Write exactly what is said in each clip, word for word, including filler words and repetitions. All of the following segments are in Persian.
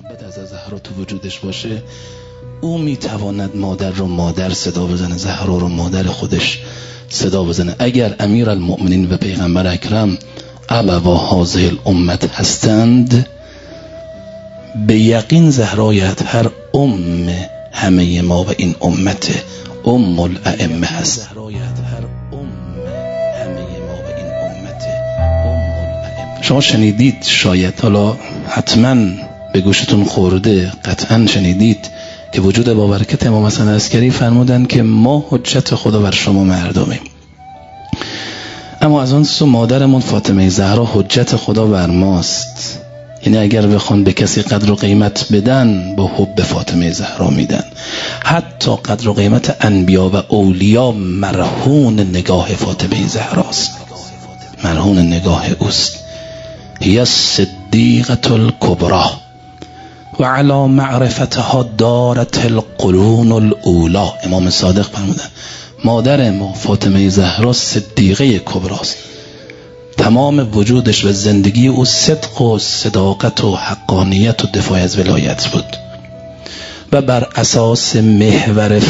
محبت از زهرا تو وجودش باشه، او میتواند مادر رو مادر صدا بزنه، زهرا رو مادر خودش صدا بزنه. اگر امیر المؤمنین و پیغمبر اکرم ابوا هذه الامت هستند، به یقین زهرای اطهر ام همه ما و این امت ام الائمه هست. شما شنیدید شاید، حالا حتما به گوشتون خورده، قطعا شنیدید که وجود بابرکت امام حسن عسکری فرمودن که ما حجت خدا بر شما مردمیم، اما از آن سو مادرمون فاطمه زهرا حجت خدا بر ماست. یعنی اگر بخوان به کسی قدر و قیمت بدن، با حب فاطمه زهرا میدن. حتی قدر و قیمت انبیا و اولیا مرهون نگاه فاطمه زهراست، مرهون نگاه اوست. هی الصدیقة الکبری و علی معرفتها دارت القرون الاولی. امام صادق فرمودن مادر ما فاطمه زهرا صدیقه کبراست، تمام وجودش و زندگی او صدق و صداقت و حقانیت و دفاع از ولایت بود و بر اساس محور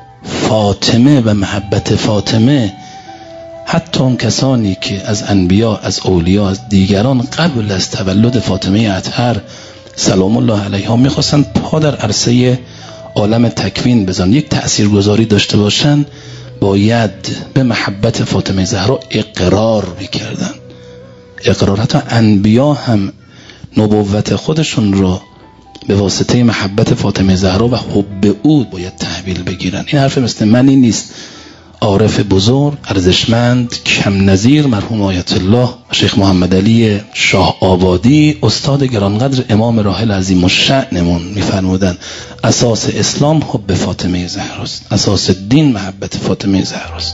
فاطمه و محبت فاطمه حتی اون کسانی که از انبیا، از اولیا، از دیگران قبل از تولد فاطمه اطهر سلام الله علیها میخواستن پا در عرصه عالم تکوین بزنن، یک تأثیرگذاری داشته باشن، باید به محبت فاطمه زهرا اقرار میکردن. اقرار، حتی انبیا هم نبوت خودشون رو به واسطه محبت فاطمه زهرا و حب او باید تحویل بگیرن. این حرف مثل منی نیست. عارف بزرگ، ارزشمند، کم نظیر، مرحوم آیت الله شیخ محمد علی شاه آبادی، استاد گرانقدر امام راحل عظیم الشأنمون میفرمودن اساس اسلام حب فاطمه زهراست، اساس دین محبت فاطمه زهراست.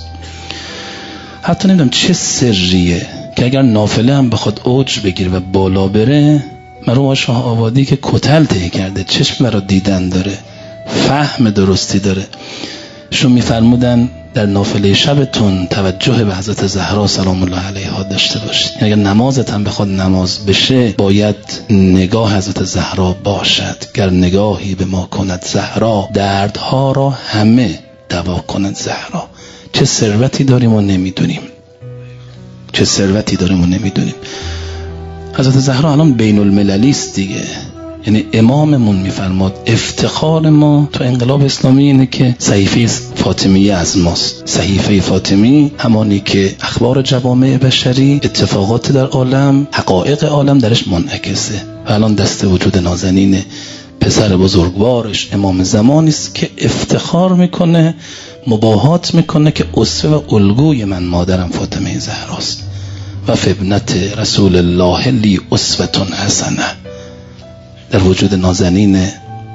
حتی نمیدونم چه سریه که اگر نافله هم بخواد اوج بگیره و بالا بره، مرحوم شاه آبادی که کتل طی کرده، چشم برا دیدن داره، فهم درستی داره، شون میفرمودن در نافله شبتون توجه به حضرت زهرا سلام الله علیها داشته باشید. اگر نمازت هم بخواد نماز بشه، باید نگاه حضرت زهرا باشد. گر نگاهی به ما کند زهرا، دردها را همه دوا کند زهرا. چه ثروتی داریم و نمیدونیم، چه ثروتی داریم و نمیدونیم. حضرت زهرا الان بین المللی است دیگه. یعنی اماممون میفرماد افتخار ما تو انقلاب اسلامی اینه که صحیفه فاطمی از ماست. صحیفه فاطمی همانی که اخبار جوامع بشری، اتفاقات در عالم، حقایق عالم درش منعکسه. و الان دست وجود نازنین پسر بزرگوارش امام زمانی است که افتخار میکنه، مباهات میکنه که اسوه و الگوی من مادرم فاطمه زهراست. و فابنت رسول الله لی اسوه حسنه. در وجود نازنین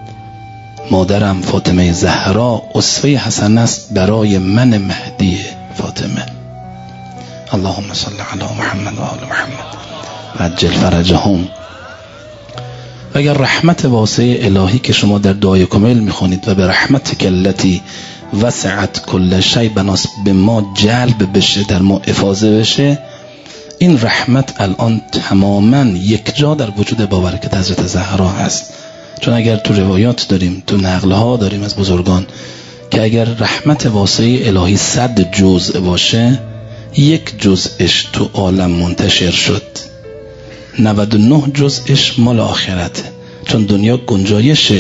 مادرم فاطمه زهرا اسوه حسن است برای من مهدی فاطمه. اللهم صل علی محمد و آل محمد و عجل فرجهم. و اگر رحمت واسع الهی که شما در دعای کمیل میخونید و به رحمتک التی وسعت کل شیء بناس به ما جلب بشه، در ما افاضه بشه، این رحمت الان تماما یک جا در وجود بابرکت حضرت زهرا هست. چون اگر تو روایات داریم، تو نقلها داریم از بزرگان که اگر رحمت واسع الهی صد جزء باشه، یک جزءش تو عالم منتشر شد، نود و نه جزءش مال آخرته. چون دنیا گنجایش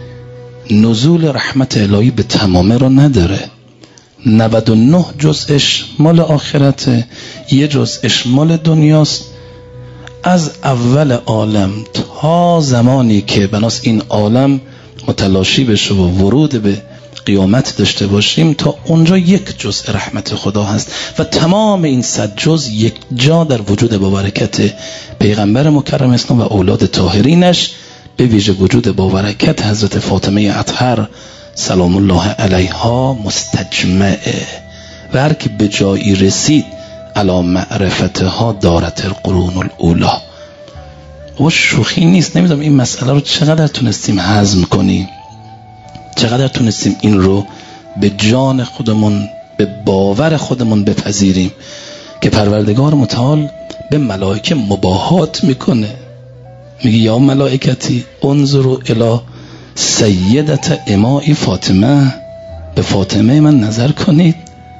نزول رحمت الهی به تمامه رو نداره. نود و نه جزءش مال آخرته، یه جزءش مال دنیاست. از اول عالم تا زمانی که بناس این عالم متلاشی بشه و ورود به قیامت داشته باشیم، تا اونجا یک جزء رحمت خدا هست و تمام این صد جزء یک جا در وجود بابرکت پیغمبر مکرم اسلام و اولاد طاهرینش، به ویژه وجود بابرکت حضرت فاطمه اطهر سلام الله علیها مستجمعه. و هر که به جایی رسید علی معرفتها دارت القرون الاولی. و شوخی نیست. نمیدونم این مسئله رو چقدر تونستیم هضم کنیم، چقدر تونستیم این رو به جان خودمون، به باور خودمون بپذیریم که پروردگار متعال به ملائکه مباهات میکنه. میگه یا ملائکتی انظروا الی سیدت امائی فاطمه، به فاطمه من نظر کنید.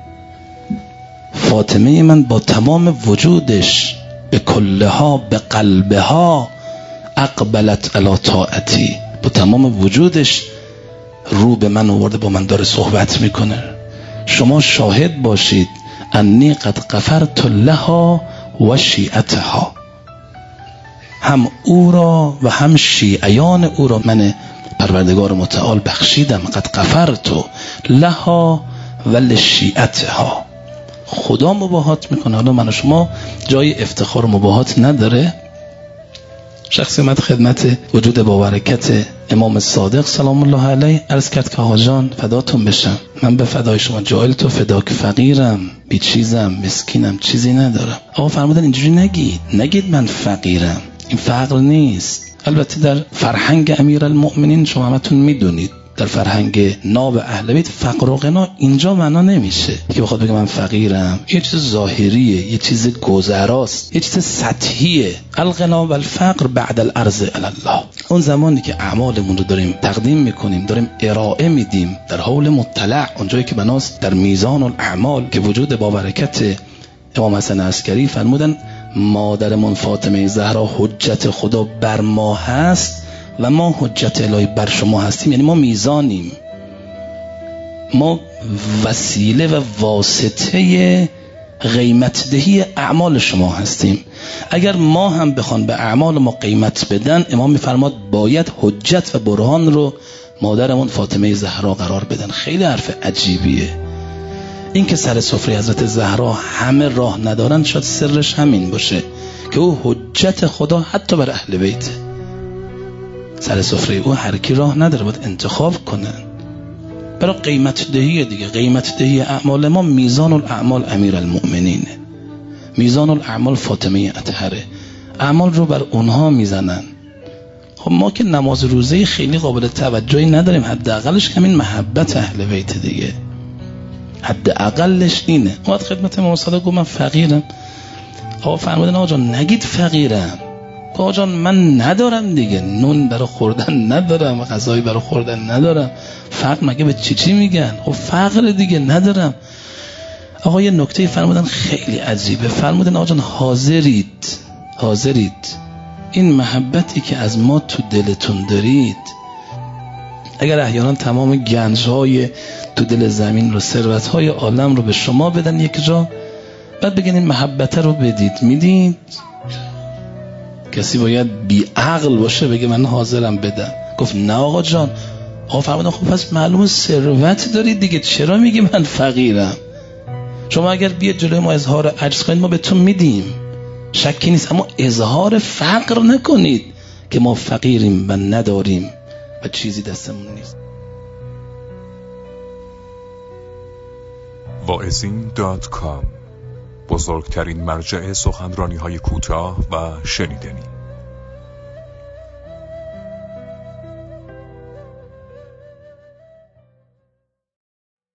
فاطمه من با تمام وجودش، به کلها، به قلبها، اقبلت علی طاعتی، با تمام وجودش رو به من آورده، با من داره صحبت میکنه. شما شاهد باشید انی قد غفرت لها و شیعتها، هم او را و هم شیعیان او را من پروردگار متعال بخشیدم. قد غفرت لها و لشیعتها. خدا مباهات میکنه. حالا من و شما جای افتخار مباهات نداره. شخصی اومد خدمت وجود با برکت امام صادق سلام الله علیه، عرض کرد که آقا جان فداتون بشم، من به فدای شما جایل تو فداک، فقیرم، بی چیزم، مسکینم، چیزی ندارم. آقا فرمودن اینجوری نگید، نگید من فقیرم، این فقر نیست. البته در فرهنگ امیرالمؤمنین شما همتون میدونید، در فرهنگ ناب اهل بیت فقر و غنا اینجا معنا نمیشه که بخواد بگه من فقیرم. یه چیز ظاهریه، یه چیز گذراست، یه چیز سطحیه. الغنا و الفقر بعد العرض الی الله. اون زمانی که اعمالمون رو داریم تقدیم میکنیم، داریم ارائه میدیم در حول مطلع، اونجایی که بناست در میزان الاعمال که وجود با برکت امام حسن عسکری فرمودن مادرمون فاطمه زهرا حجت خدا بر ما هست و ما حجت الهی بر شما هستیم. یعنی ما میزانیم، ما وسیله و واسطه قیمت دهی اعمال شما هستیم. اگر ما هم بخوان به اعمال ما قیمت بدن، امام میفرماد باید حجت و برهان رو مادرمون فاطمه زهرا قرار بدن. خیلی حرف عجیبیه. این که سر سفره حضرت زهرا همه راه ندارن، شاید سرش همین باشه که او حجت خدا حتی بر اهل بیت. سر سفره او هر کی راه نداره، باید انتخاب کنن. برای قیمت دهی دیگه، قیمت دهی اعمال ما میزان الاعمال امیرالمؤمنینه، میزان الاعمال فاطمه اطهره. اعمال رو بر اونها میزنن. خب ما که نماز روزه خیلی قابل توجهی نداریم، حداقلش همین محبت اهل بیت دیگه، حداقلش اینه. اومد خدمت امام صادق گفت من فقیرم. آقا فرمودن آقا جان نگید فقیرم، آقا جان من ندارم دیگه، نون برای خوردن ندارم، غذایی برای خوردن ندارم. فقر مگه به چی چی میگن؟ خب فقر دیگه ندارم. آقا یه نکته فرمودن خیلی عجیبه، فرمودن آقا جان حاضرید حاضرید این محبتی که از ما تو دلتون دارید، اگر احیانا تمام گنج‌های تو دل زمین رو، ثروت‌های عالم رو به شما بدن یک جا، بعد بگن این محبت رو بدید، میدید؟ کسی باید بی عقل باشه بگه من حاضرم بدم. گفت نه آقا جان. آقا فرمودن خب پس معلومه ثروت دارید دیگه، چرا میگی من فقیرم؟ شما اگر بیاد جلوی ما اظهار عجز کنید ما بهتون میدیم، شکی نیست، اما اظهار فقر نکنید که ما فقیریم و نداریم و چیزی دستمون نیست. واعظین دات کام، بزرگترین مرجع سخنرانی‌های کوتاه و شنیدنی.